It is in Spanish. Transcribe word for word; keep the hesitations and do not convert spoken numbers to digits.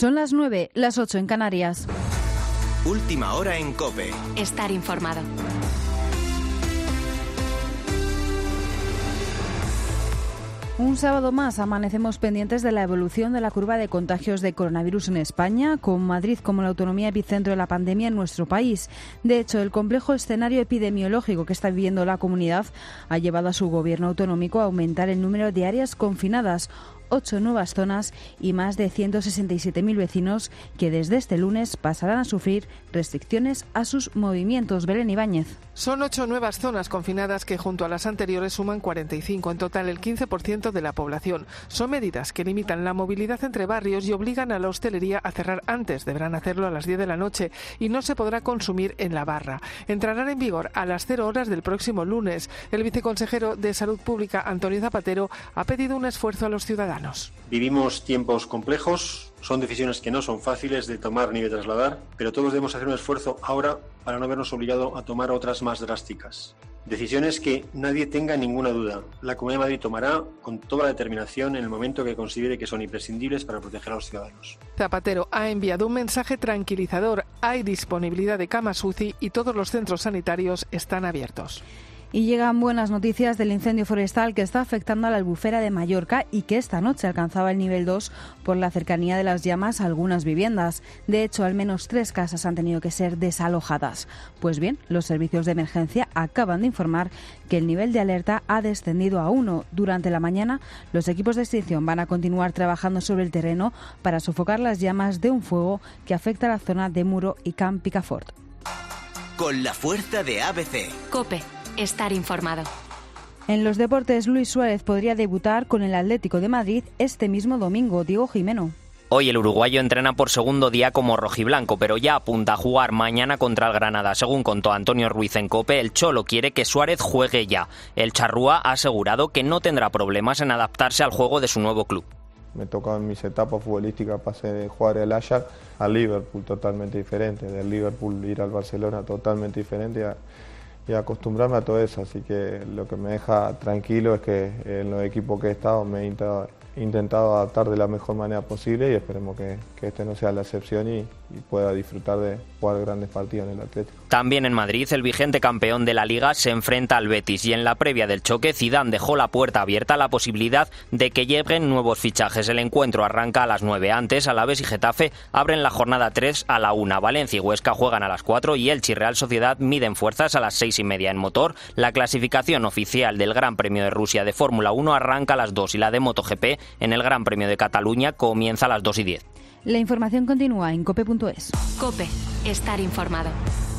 Son las nueve, las ocho en Canarias. Última hora en COPE. Estar informado. Un sábado más amanecemos pendientes de la evolución de la curva de contagios de coronavirus en España, con Madrid como la autonomía epicentro de la pandemia en nuestro país. De hecho, el complejo escenario epidemiológico que está viviendo la comunidad ha llevado a su gobierno autonómico a aumentar el número de áreas confinadas, ocho nuevas zonas y más de ciento sesenta y siete mil vecinos que desde este lunes pasarán a sufrir restricciones a sus movimientos. Belén Ibáñez. Son ocho nuevas zonas confinadas que junto a las anteriores suman cuarenta y cinco, en total el quince por ciento de la población. Son medidas que limitan la movilidad entre barrios y obligan a la hostelería a cerrar antes. Deberán hacerlo a las diez de la noche y no se podrá consumir en la barra. Entrarán en vigor a las cero horas del próximo lunes. El viceconsejero de Salud Pública, Antonio Zapatero, ha pedido un esfuerzo a los ciudadanos. Vivimos tiempos complejos, son decisiones que no son fáciles de tomar ni de trasladar, pero todos debemos hacer un esfuerzo ahora para no vernos obligados a tomar otras más drásticas. Decisiones que nadie tenga ninguna duda. La Comunidad de Madrid tomará con toda la determinación en el momento que considere que son imprescindibles para proteger a los ciudadanos. Zapatero ha enviado un mensaje tranquilizador. Hay disponibilidad de camas U C I y todos los centros sanitarios están abiertos. Y llegan buenas noticias del incendio forestal que está afectando a la Albufera de Mallorca y que esta noche alcanzaba el nivel dos por la cercanía de las llamas a algunas viviendas. De hecho, al menos tres casas han tenido que ser desalojadas. Pues bien, los servicios de emergencia acaban de informar que el nivel de alerta ha descendido a uno. Durante la mañana, los equipos de extinción van a continuar trabajando sobre el terreno para sofocar las llamas de un fuego que afecta a la zona de Muro y Camp Picafort. Con la fuerza de A B C. COPE. Estar informado. En los deportes, Luis Suárez podría debutar con el Atlético de Madrid este mismo domingo. Diego Jimeno. Hoy el uruguayo entrena por segundo día como rojiblanco, pero ya apunta a jugar mañana contra el Granada. Según contó Antonio Ruiz en COPE, el Cholo quiere que Suárez juegue ya. El charrúa ha asegurado que no tendrá problemas en adaptarse al juego de su nuevo club. Me tocó en mis etapas futbolísticas, pasé de jugar el Ajax al Liverpool, totalmente diferente. Del Liverpool ir al Barcelona, totalmente diferente. A... y acostumbrarme a todo eso, así que lo que me deja tranquilo es que en los equipos que he estado me he intentado, intentado adaptar de la mejor manera posible y esperemos que, que este no sea la excepción y, y pueda disfrutar de jugar grandes partidos en el Atlético. También en Madrid, el vigente campeón de la Liga se enfrenta al Betis y en la previa del choque, Zidane dejó la puerta abierta a la posibilidad de que lleguen nuevos fichajes. El encuentro arranca a las nueve. Antes, Alavés y Getafe abren la jornada tres a la una. Valencia y Huesca juegan a las cuatro y Elche y Real Sociedad miden fuerzas a las seis y media. En motor, la clasificación oficial del Gran Premio de Rusia de Fórmula uno arranca a las dos y la de MotoGP en el Gran Premio de Cataluña comienza a las dos y diez. La información continúa en cope punto es. COPE. Estar informado.